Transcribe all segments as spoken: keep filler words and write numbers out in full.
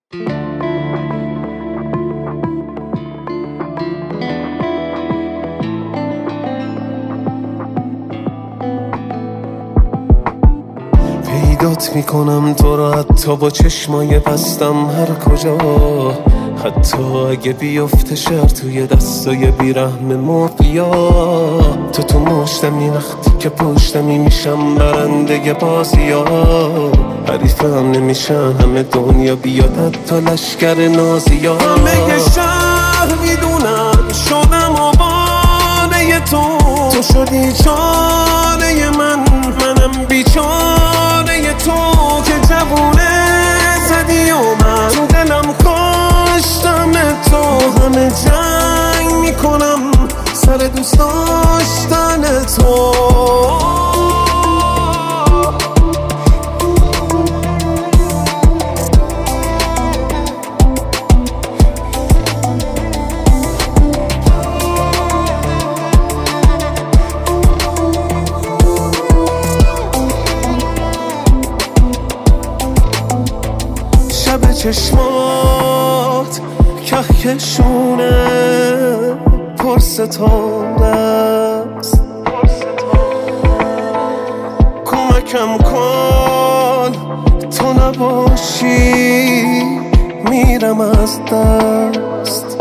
پیدات میکنم تو رو حتی با چشمای بستم هر کجا، حتی اگه بیفته شهر توی دستای بیرحم مافیا. تو تو مشتمی وقتی که پشتمی میشم برنده بازی ها، حریفم نمیشن همه دنیا بیاد حتی لشکر نازی ها. همه شهر میدونن شدم آبانه تو، تو شدی چانه من، منم بیچانه تو که جوونه زدی و من تو دلم کاشتم تو. همه جنگ میکنم سر دوست داشتن تو. شب چشمات کهکشونه پر ستاره است، کمکم کن تو نباشی میرم از دست.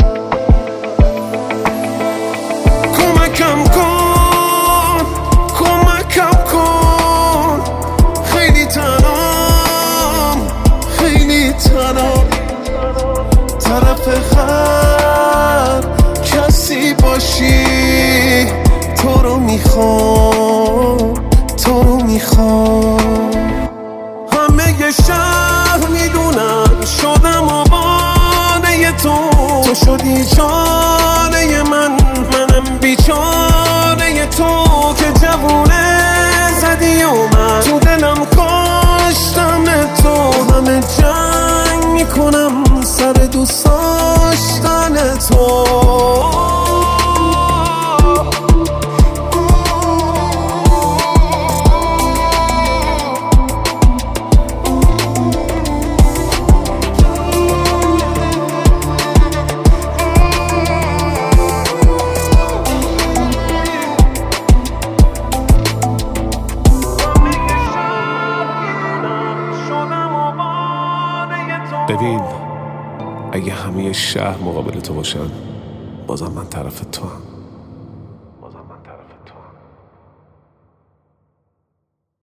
کمکم کن کمکم کن خیلی تنام خیلی تنام، طرف هر کسی باشی تو رو میخوام تو رو میخوام. همه شهر میدونن شدم آبانه تو، تو شدی چانه من، منم بیچانه تو که جوونه زدی و من تو دلم کاشتم تو. همه جنگ میکنم سر دوست داشتن تو. ببین اگه همه شهر مقابل تو باشن بازم من طرف تو هم.